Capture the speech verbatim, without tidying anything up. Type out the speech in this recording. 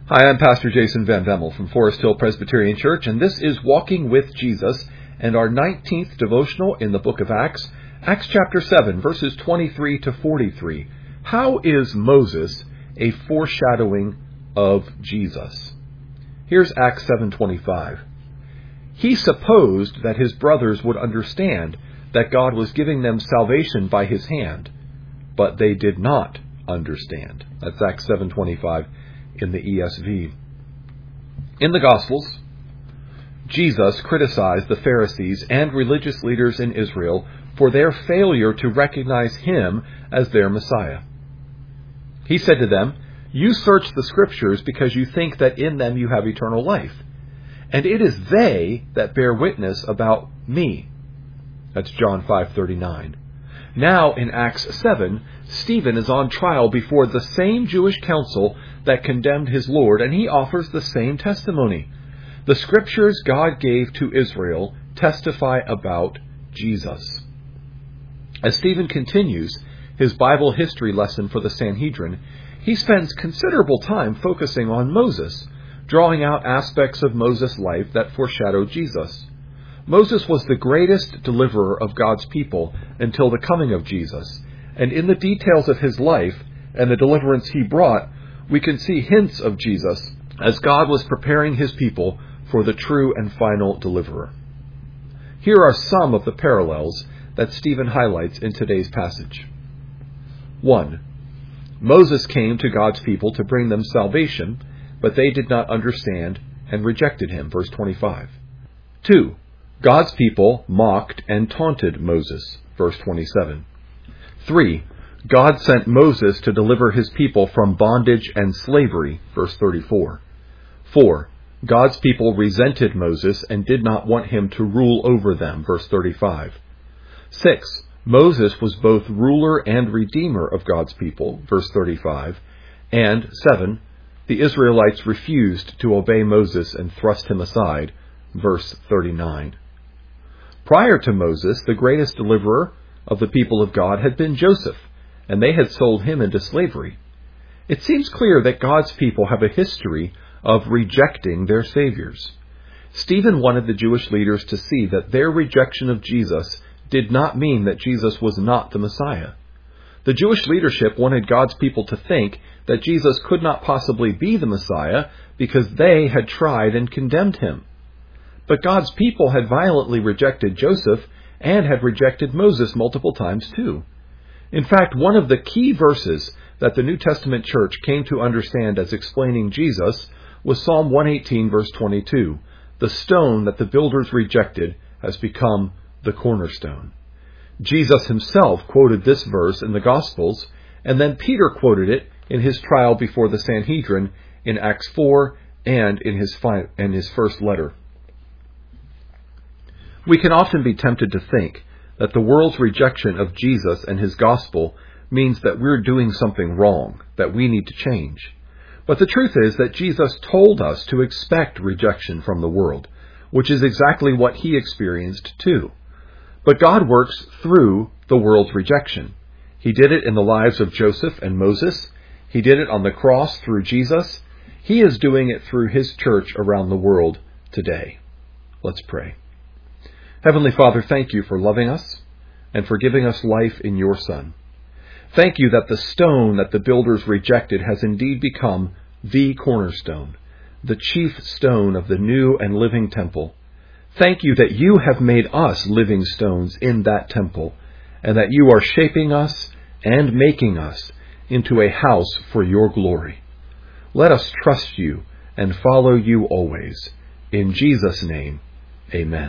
Hi, I'm Pastor Jason Van Vemmel from Forest Hill Presbyterian Church, and this is Walking with Jesus and our nineteenth devotional in the book of Acts, Acts chapter seven, verses twenty-three to forty-three. How is Moses a foreshadowing of Jesus? Here's Acts seven twenty-five. He supposed that his brothers would understand that God was giving them salvation by his hand, but they did not understand. That's Acts seven twenty-five in the E S V. In the Gospels, Jesus criticized the Pharisees and religious leaders in Israel for their failure to recognize him as their Messiah. He said to them, "You search the Scriptures because you think that in them you have eternal life, and it is they that bear witness about me." That's John five thirty-nine. Now, in Acts seven, Stephen is on trial before the same Jewish council that condemned his Lord, and he offers the same testimony. The Scriptures God gave to Israel testify about Jesus. As Stephen continues his Bible history lesson for the Sanhedrin, he spends considerable time focusing on Moses, drawing out aspects of Moses' life that foreshadow Jesus. Moses was the greatest deliverer of God's people until the coming of Jesus, and in the details of his life and the deliverance he brought, we can see hints of Jesus as God was preparing his people for the true and final deliverer. Here are some of the parallels that Stephen highlights in today's passage. One, Moses came to God's people to bring them salvation, but they did not understand and rejected him, verse twenty-five. Two, God's people mocked and taunted Moses, verse twenty-seven. Three, God sent Moses to deliver his people from bondage and slavery, verse thirty-four. Four, God's people resented Moses and did not want him to rule over them, verse thirty-five. Six, Moses was both ruler and redeemer of God's people, verse thirty-five. And seven, the Israelites refused to obey Moses and thrust him aside, verse thirty-nine. Prior to Moses, the greatest deliverer of the people of God had been Joseph, and they had sold him into slavery. It seems clear that God's people have a history of rejecting their saviors. Stephen wanted the Jewish leaders to see that their rejection of Jesus did not mean that Jesus was not the Messiah. The Jewish leadership wanted God's people to think that Jesus could not possibly be the Messiah because they had tried and condemned him. But God's people had violently rejected Joseph and had rejected Moses multiple times too. In fact, one of the key verses that the New Testament church came to understand as explaining Jesus was Psalm one eighteen, verse twenty-two. The stone that the builders rejected has become the cornerstone. Jesus himself quoted this verse in the Gospels, and then Peter quoted it in his trial before the Sanhedrin in Acts four and in his, fi- in his first letter. We can often be tempted to think that the world's rejection of Jesus and his gospel means that we're doing something wrong, that we need to change. But the truth is that Jesus told us to expect rejection from the world, which is exactly what he experienced too. But God works through the world's rejection. He did it in the lives of Joseph and Moses. He did it on the cross through Jesus. He is doing it through his church around the world today. Let's pray. Heavenly Father, thank you for loving us and for giving us life in your Son. Thank you that the stone that the builders rejected has indeed become the cornerstone, the chief stone of the new and living temple. Thank you that you have made us living stones in that temple, and that you are shaping us and making us into a house for your glory. Let us trust you and follow you always. In Jesus' name, amen.